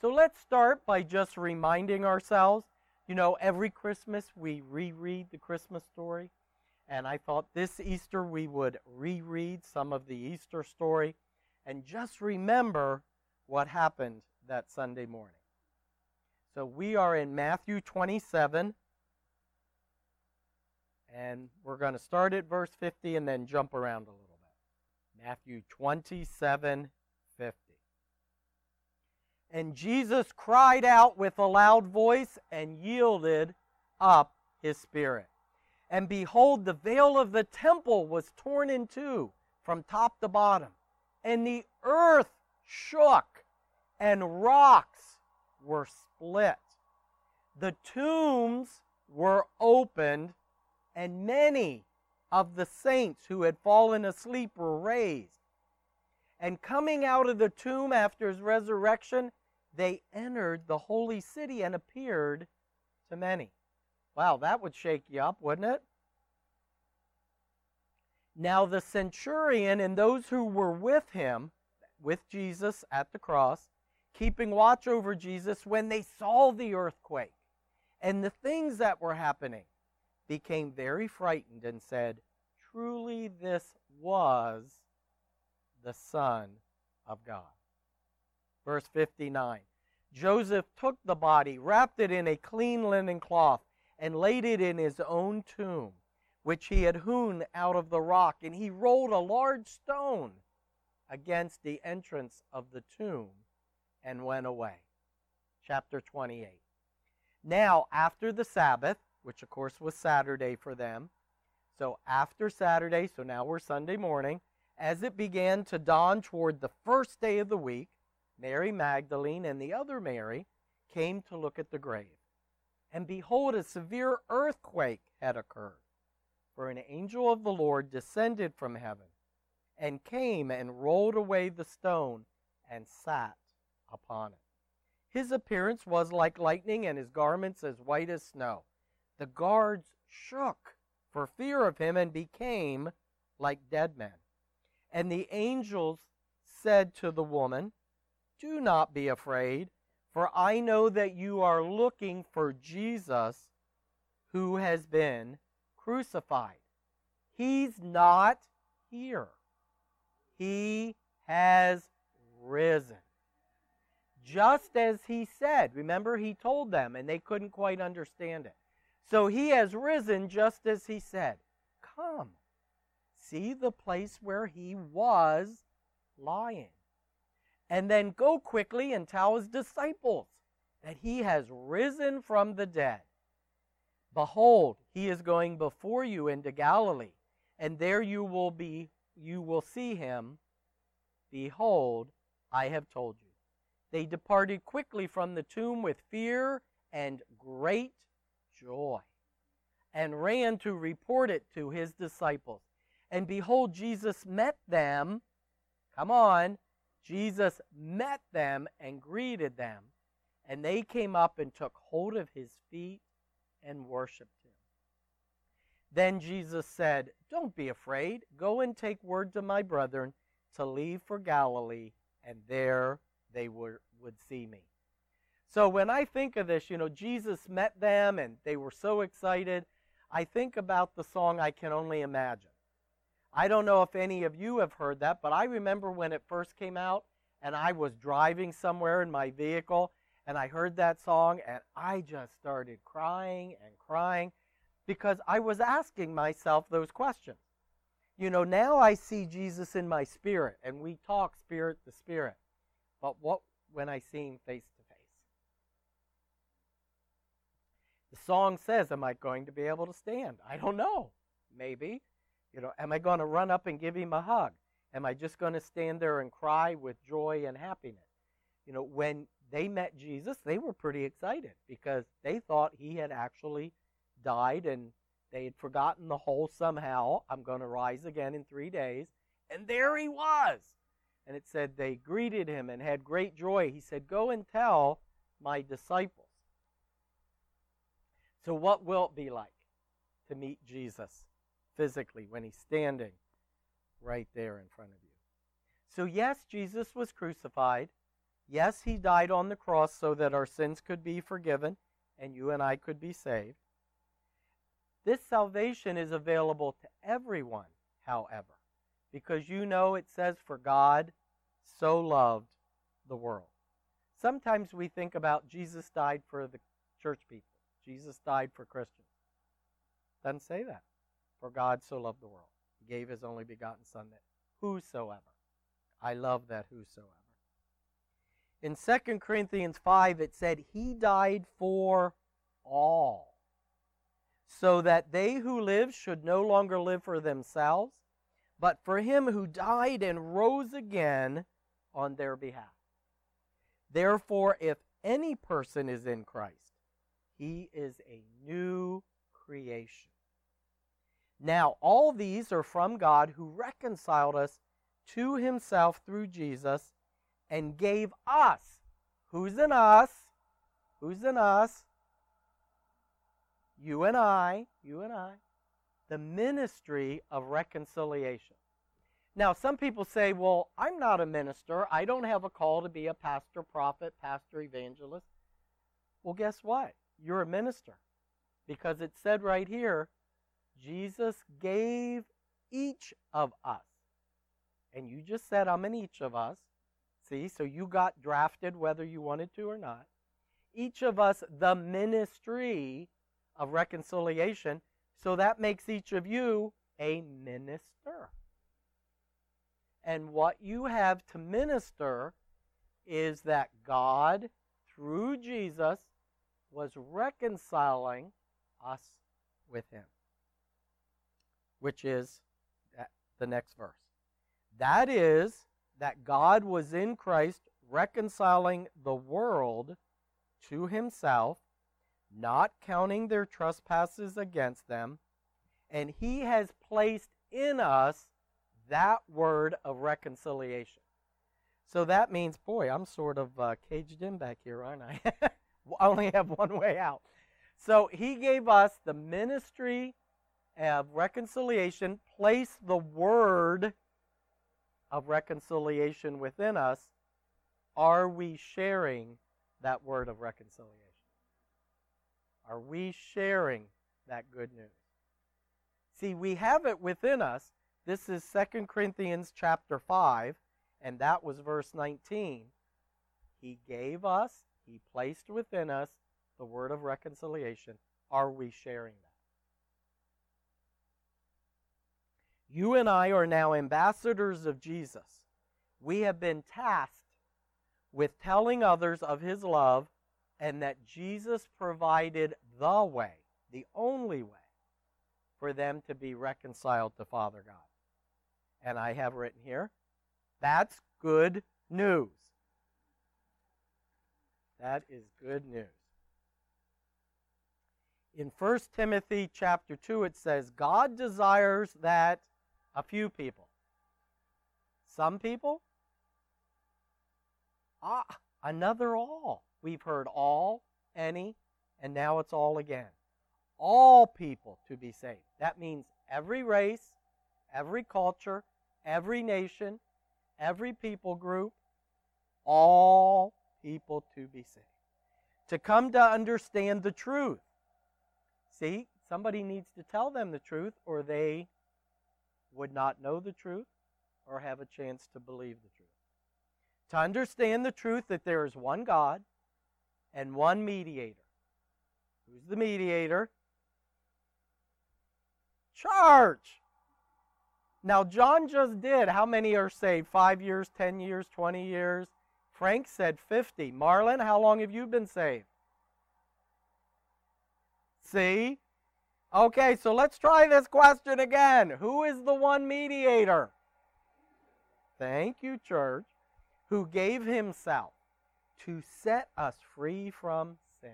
So let's start by just reminding ourselves, every Christmas we reread the Christmas story. And I thought this Easter we would reread some of the Easter story and just remember what happened that Sunday morning. So we are in Matthew 27, and we're going to start at verse 50 and then jump around a little bit. Matthew 27:50. And Jesus cried out with a loud voice and yielded up his spirit. And behold, the veil of the temple was torn in two from top to bottom, and the earth shook, and rocks were split. The tombs were opened, and many of the saints who had fallen asleep were raised. And coming out of the tomb after his resurrection, they entered the holy city and appeared to many. Wow, that would shake you up, wouldn't it? Now the centurion and those who were with him, with Jesus at the cross, keeping watch over Jesus, when they saw the earthquake and the things that were happening, became very frightened and said, "Truly this was the Son of God." Verse 59, Joseph took the body, wrapped it in a clean linen cloth, and laid it in his own tomb, which he had hewn out of the rock, and he rolled a large stone against the entrance of the tomb and went away. Chapter 28. Now, after the Sabbath, which of course was Saturday for them, so after Saturday, so now we're Sunday morning, as it began to dawn toward the first day of the week, Mary Magdalene and the other Mary came to look at the grave. And behold, a severe earthquake had occurred, for an angel of the Lord descended from heaven and came and rolled away the stone and sat upon it. His appearance was like lightning, and his garments as white as snow. The guards shook for fear of him and became like dead men. And the angels said to the woman, "Do not be afraid, for I know that you are looking for Jesus who has been crucified. He's not here. He has risen. Just as he said." Remember, he told them, and they couldn't quite understand it. So he has risen just as he said. Come, see the place where he was lying. And then go quickly and tell his disciples that he has risen from the dead. Behold, he is going before you into Galilee, and there you will see him. Behold, I have told you. They departed quickly from the tomb with fear and great joy, and ran to report it to his disciples. And behold, Jesus met them. Come on. Jesus met them and greeted them. And they came up and took hold of his feet and worshipped him. Then Jesus said, "Don't be afraid. Go and take word to my brethren to leave for Galilee, and there they would see me." So when I think of this, Jesus met them and they were so excited, I think about the song "I Can Only Imagine." I don't know if any of you have heard that, but I remember when it first came out and I was driving somewhere in my vehicle and I heard that song and I just started crying and crying because I was asking myself those questions. Now I see Jesus in my spirit and we talk spirit to spirit. But what when I see him face to face? The song says, am I going to be able to stand? I don't know. Maybe. Am I going to run up and give him a hug? Am I just going to stand there and cry with joy and happiness? When they met Jesus, they were pretty excited because they thought he had actually died and they had forgotten the whole somehow, I'm going to rise again in 3 days. And there he was. And it said they greeted him and had great joy. He said, "Go and tell my disciples." So what will it be like to meet Jesus physically when he's standing right there in front of you? So yes, Jesus was crucified. Yes, he died on the cross so that our sins could be forgiven and you and I could be saved. This salvation is available to everyone, however, because you know it says, for God so loved the world. Sometimes we think about Jesus died for the church people. Jesus died for Christians. Doesn't say that. For God so loved the world. He gave his only begotten Son, that whosoever. I love that whosoever. In 2 Corinthians 5, it said, he died for all, so that they who live should no longer live for themselves, but for him who died and rose again on their behalf. Therefore, if any person is in Christ, he is a new creation. Now, all these are from God, who reconciled us to himself through Jesus and gave us. Who's in us? Who's in us? You and I. The ministry of reconciliation. Now, some people say, well, I'm not a minister. I don't have a call to be a pastor, prophet, pastor, evangelist. Well, guess what? You're a minister. Because it said right here, Jesus gave each of us. And you just said, I'm in each of us. See, so you got drafted whether you wanted to or not. Each of us the ministry of reconciliation. So that makes each of you a minister. And what you have to minister is that God, through Jesus, was reconciling us with him. Which is the next verse. That is, that God was in Christ reconciling the world to himself, not counting their trespasses against them, and he has placed in us that word of reconciliation. So that means, boy, I'm sort of caged in back here, aren't I? I only have one way out. So he gave us the ministry of reconciliation, placed the word of reconciliation within us. Are we sharing that word of reconciliation? Are we sharing that good news? See, we have it within us. This is 2 Corinthians chapter 5, and that was verse 19. He gave us, he placed within us the word of reconciliation. Are we sharing that? You and I are now ambassadors of Jesus. We have been tasked with telling others of his love and that Jesus provided the way, the only way, for them to be reconciled to Father God. And I have written here, that's good news. That is good news. In 1 Timothy chapter 2, it says, God desires that a few people. Some people? Another all. We've heard all, any, and now it's all again. All people to be saved. That means every race, every culture, every nation, every people group, all people to be saved. To come to understand the truth. See, somebody needs to tell them the truth, or they would not know the truth or have a chance to believe the truth. To understand the truth that there is one God and one mediator. Who's the mediator? Church! Now, John just did. How many are saved? 5 years, 10 years, 20 years? Frank said 50. Marlon, how long have you been saved? See? Okay, so let's try this question again. Who is the one mediator? Thank you, church. Who gave himself to set us free from sin.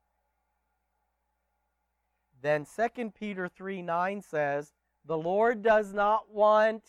Then 2 Peter 3:9 says, the Lord does not want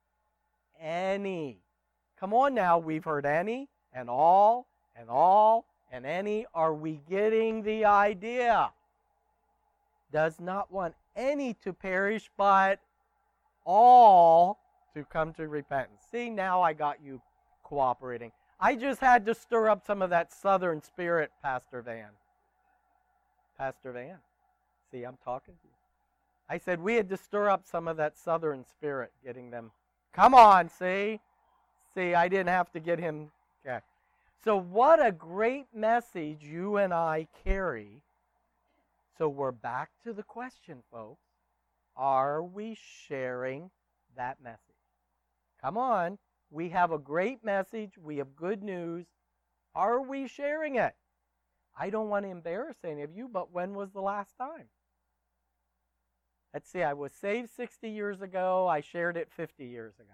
any. Come on now, we've heard any and all and any. Are we getting the idea? Does not want any to perish, but all to come to repentance. See, now I got you cooperating. I just had to stir up some of that Southern spirit, Pastor Van. Pastor Van. See, I'm talking to you. I said we had to stir up some of that Southern spirit, getting them. Come on, see? See, I didn't have to get him. Okay. So what a great message you and I carry. So we're back to the question, folks. Are we sharing that message? Come on. We have a great message. We have good news. Are we sharing it? I don't want to embarrass any of you, but when was the last time? Let's see, I was saved 60 years ago. I shared it 50 years ago.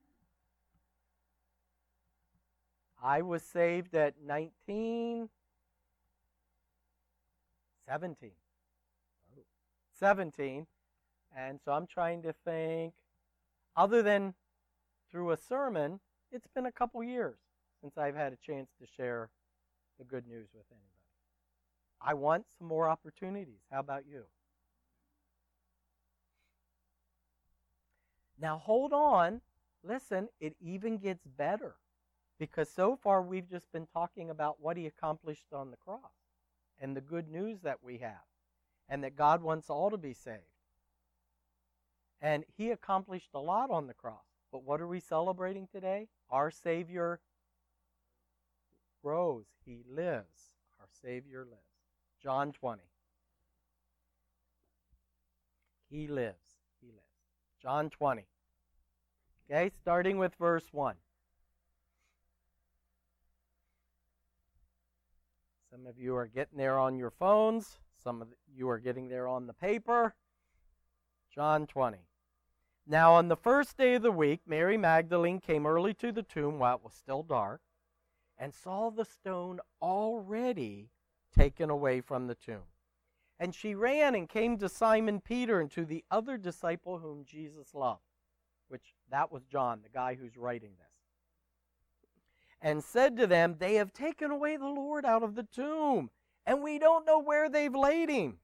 I was saved at 17. And so I'm trying to think, other than through a sermon, it's been a couple years since I've had a chance to share the good news with anybody. I want some more opportunities. How about you? Now hold on. Listen, it even gets better. Because so far we've just been talking about what he accomplished on the cross and the good news that we have and that God wants all to be saved. And he accomplished a lot on the cross. But what are we celebrating today? Our Savior rose. He lives. Our Savior lives. John 20. He lives. He lives. John 20. Okay, starting with verse 1. Some of you are getting there on your phones. Some of you are getting there on the paper. John 20. Now on the first day of the week, Mary Magdalene came early to the tomb while it was still dark and saw the stone already taken away from the tomb. And she ran and came to Simon Peter and to the other disciple whom Jesus loved, which that was John, the guy who's writing this, and said to them, "They have taken away the Lord out of the tomb, and we don't know where they've laid him."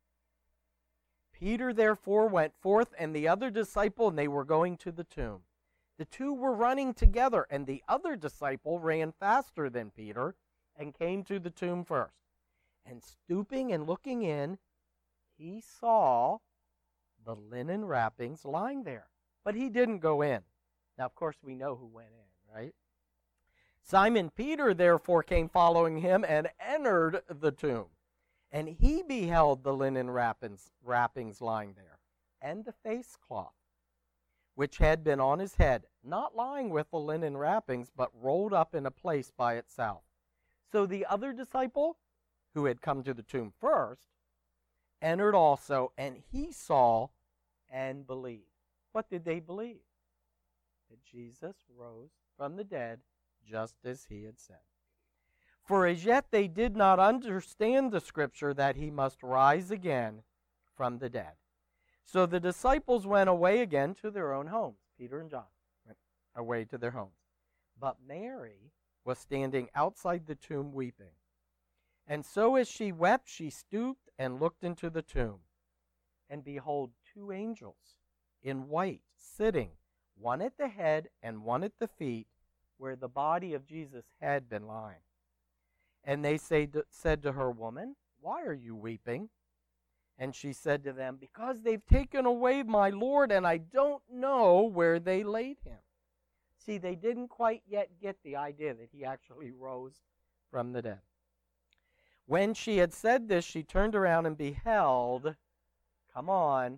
Peter therefore went forth and the other disciple, and they were going to the tomb. The two were running together, and the other disciple ran faster than Peter and came to the tomb first. And stooping and looking in, he saw the linen wrappings lying there. But he didn't go in. Now, of course, we know who went in, right? Simon Peter therefore came following him and entered the tomb. And he beheld the linen wrappings lying there, and the face cloth, which had been on his head, not lying with the linen wrappings, but rolled up in a place by itself. So the other disciple, who had come to the tomb first, entered also, and he saw and believed. What did they believe? That Jesus rose from the dead, just as he had said. For as yet they did not understand the scripture that he must rise again from the dead. So the disciples went away again to their own homes. Peter and John went away to their homes. But Mary was standing outside the tomb weeping. And so as she wept, she stooped and looked into the tomb. And behold, two angels in white sitting, one at the head and one at the feet, where the body of Jesus had been lying. And they said to her, "Woman, why are you weeping?" And she said to them, "Because they've taken away my Lord, and I don't know where they laid him." See, they didn't quite yet get the idea that he actually rose from the dead. When she had said this, she turned around and beheld, come on,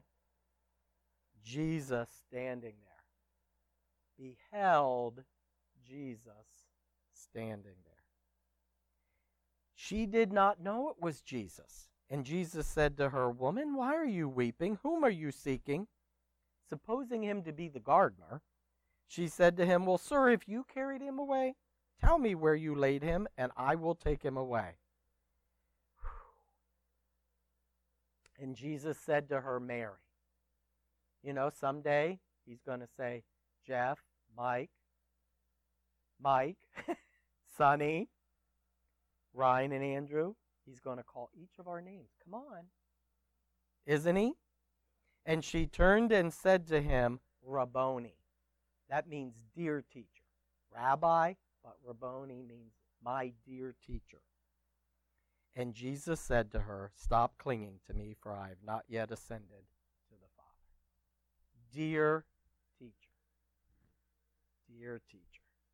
Jesus standing there. Beheld Jesus standing there. She did not know it was Jesus. And Jesus said to her, "Woman, why are you weeping? Whom are you seeking?" Supposing him to be the gardener, she said to him, "Well, sir, if you carried him away, tell me where you laid him, and I will take him away." And Jesus said to her, "Mary." You know, someday he's going to say, Jeff, Mike, Sonny, Ryan and Andrew. He's going to call each of our names. Come on. Isn't he? And she turned and said to him, Rabboni. That means dear teacher. Rabbi, but Rabboni means my dear teacher. And Jesus said to her, stop clinging to me, for I have not yet ascended to the Father. Dear teacher. Dear teacher.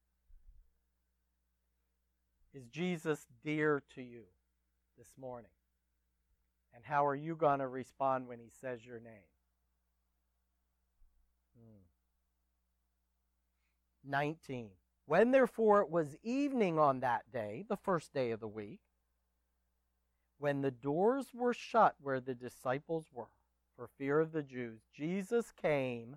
Is Jesus dear to you this morning? And how are you going to respond when he says your name? 19. When therefore it was evening on that day, the first day of the week, when the doors were shut where the disciples were, for fear of the Jews, Jesus came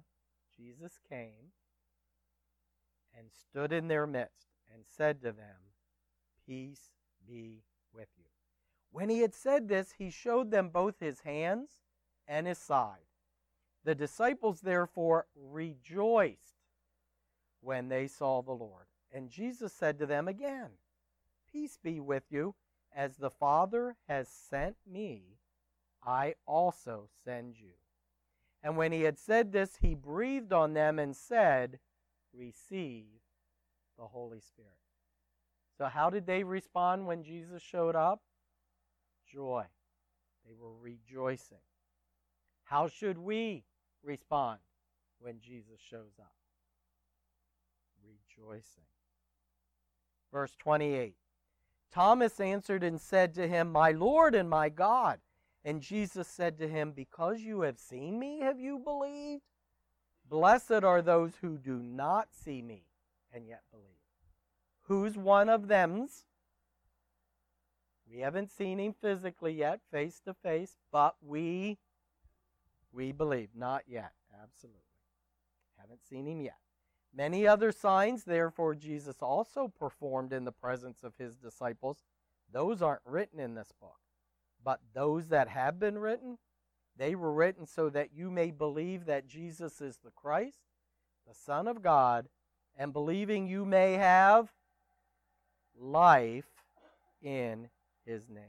and stood in their midst and said to them, peace be with you. When he had said this, he showed them both his hands and his side. The disciples therefore rejoiced when they saw the Lord. And Jesus said to them again, peace be with you. As the Father has sent me, I also send you. And when he had said this, he breathed on them and said, receive the Holy Spirit. So how did they respond when Jesus showed up? Joy. They were rejoicing. How should we respond when Jesus shows up? Rejoicing. Verse 28. Thomas answered and said to him, my Lord and my God. And Jesus said to him, because you have seen me, have you believed? Blessed are those who do not see me and yet believe. Who's one of them's? We haven't seen him physically yet, face to face, but we believe. Not yet, absolutely. Haven't seen him yet. Many other signs, therefore, Jesus also performed in the presence of his disciples. Those aren't written in this book. But those that have been written, they were written so that you may believe that Jesus is the Christ, the Son of God, and believing you may have life in his name.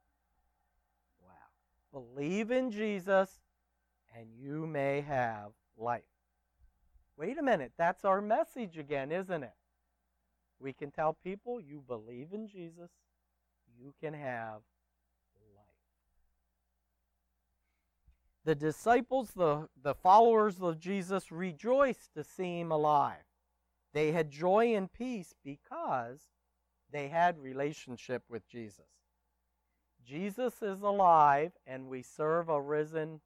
Wow. Believe in Jesus, and you may have life. Wait a minute, that's our message again, isn't it? We can tell people, you believe in Jesus, you can have life. The disciples, the followers of Jesus, rejoiced to see him alive. They had joy and peace because they had relationship with Jesus. Jesus is alive, and we serve a risen.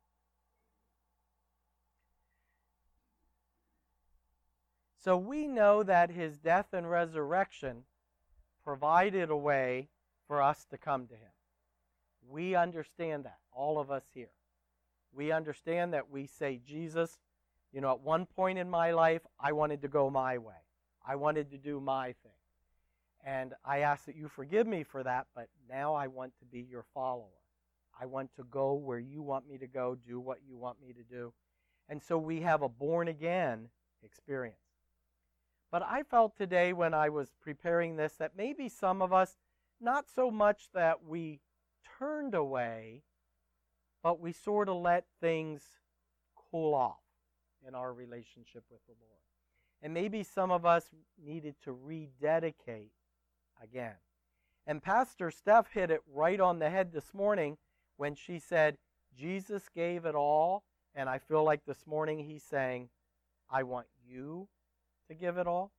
So we know that his death and resurrection provided a way for us to come to him. We understand that, all of us here. We understand that we say, Jesus, at one point in my life, I wanted to go my way. I wanted to do my thing. And I ask that you forgive me for that, but now I want to be your follower. I want to go where you want me to go, do what you want me to do. And so we have a born-again experience. But I felt today when I was preparing this that maybe some of us, not so much that we turned away, but we sort of let things cool off in our relationship with the Lord. And maybe some of us needed to rededicate again. And Pastor Steph hit it right on the head this morning when she said, Jesus gave it all, and I feel like this morning he's saying, I want you to give it all.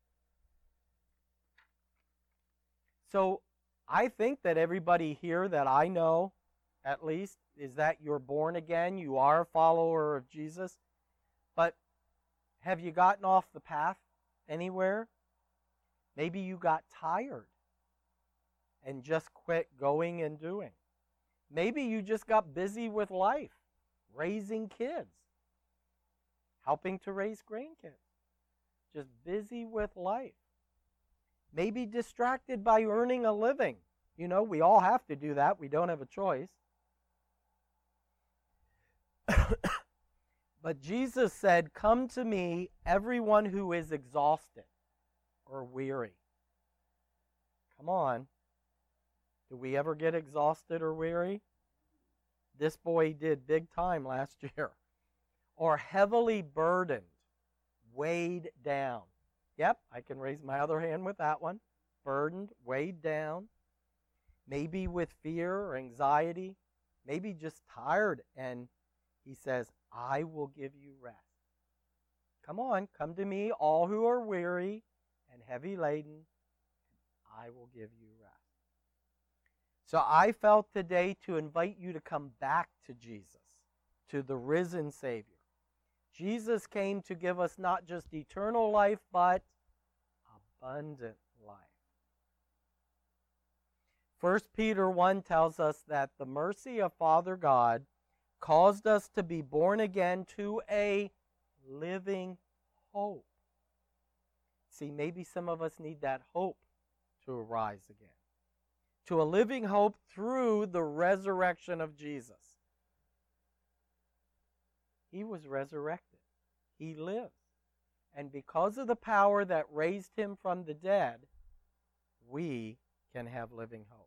So I think that everybody here that I know, at least, is that you're born again, you are a follower of Jesus. But have you gotten off the path anywhere? Maybe you got tired and just quit going and doing. Maybe you just got busy with life, raising kids, helping to raise grandkids. Just busy with life. Maybe distracted by earning a living. We all have to do that. We don't have a choice. But Jesus said, come to me, everyone who is exhausted or weary. Come on. Do we ever get exhausted or weary? This boy did big time last year. Or heavily burdened, weighed down. Yep, I can raise my other hand with that one. Burdened, weighed down, maybe with fear or anxiety, maybe just tired. And he says, I will give you rest. Come on, come to me, all who are weary and heavy laden, and I will give you rest. So I felt today to invite you to come back to Jesus, to the risen Savior. Jesus came to give us not just eternal life, but abundant life. 1 Peter 1 tells us that the mercy of Father God caused us to be born again to a living hope. See, maybe some of us need that hope to arise again. To a living hope through the resurrection of Jesus. He was resurrected. He lives. And because of the power that raised him from the dead, we can have living hope.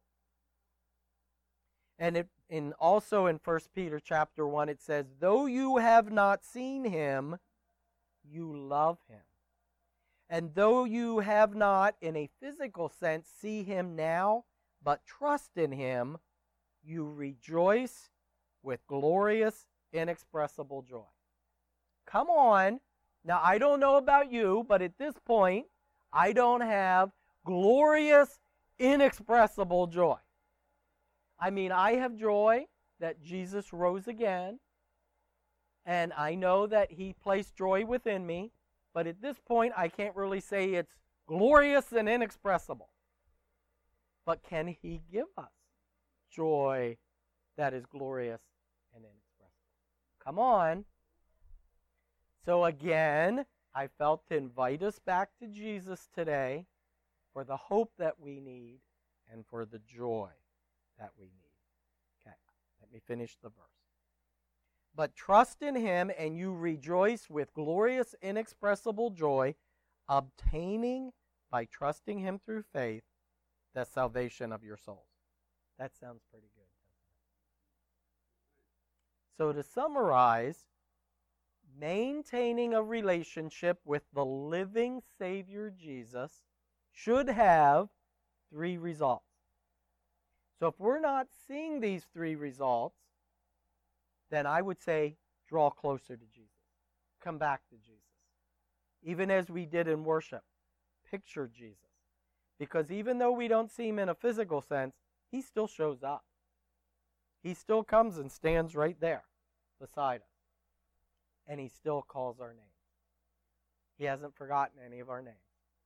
And also in 1 Peter chapter 1 it says, though you have not seen him, you love him. And though you have not, in a physical sense, see him now, but trust in him, you rejoice with glorious, inexpressible joy. Come on. Now, I don't know about you, but at this point, I don't have glorious, inexpressible joy. I mean, I have joy that Jesus rose again, and I know that he placed joy within me, but at this point, I can't really say it's glorious and inexpressible. But can he give us joy that is glorious and inexpressible? Come on. So again, I felt to invite us back to Jesus today for the hope that we need and for the joy that we need. Okay, let me finish the verse. But trust in him, and you rejoice with glorious, inexpressible joy, obtaining by trusting him through faith the salvation of your souls. That sounds pretty good, doesn't it? So to summarize, maintaining a relationship with the living Savior Jesus should have 3 results. So if we're not seeing these 3 results, then I would say draw closer to Jesus. Come back to Jesus. Even as we did in worship, picture Jesus. Because even though we don't see him in a physical sense, he still shows up. He still comes and stands right there beside us. And he still calls our name. He hasn't forgotten any of our names.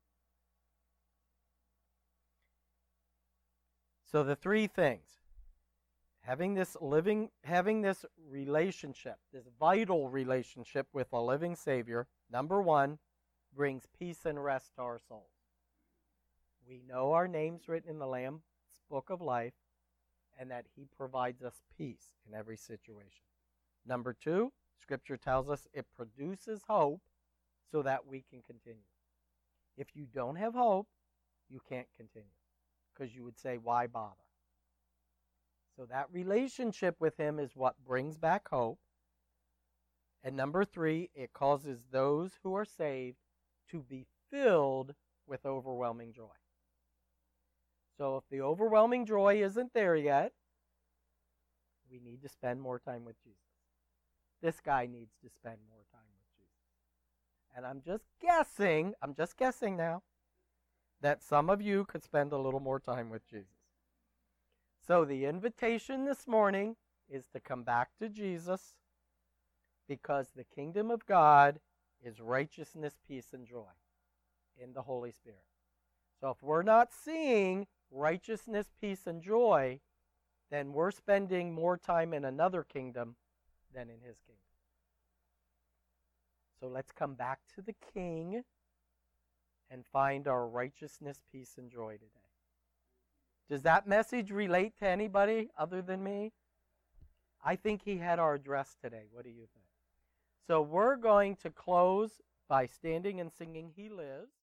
So the 3 things. Having this relationship, this vital relationship with a living Savior, number 1, brings peace and rest to our souls. We know our names written in the Lamb's Book of Life, and that he provides us peace in every situation. Number 2, Scripture tells us it produces hope so that we can continue. If you don't have hope, you can't continue, because you would say, why bother? So that relationship with him is what brings back hope. And number 3, it causes those who are saved to be filled with overwhelming joy. So if the overwhelming joy isn't there yet, we need to spend more time with Jesus. This guy needs to spend more time with Jesus. And I'm just guessing now, that some of you could spend a little more time with Jesus. So the invitation this morning is to come back to Jesus, because the kingdom of God is righteousness, peace, and joy in the Holy Spirit. So if we're not seeing righteousness, peace, and joy, then we're spending more time in another kingdom than in his kingdom. So let's come back to the King and find our righteousness, peace, and joy today. Does that message relate to anybody other than me? I think he had our address today. What do you think? So we're going to close by standing and singing He Lives.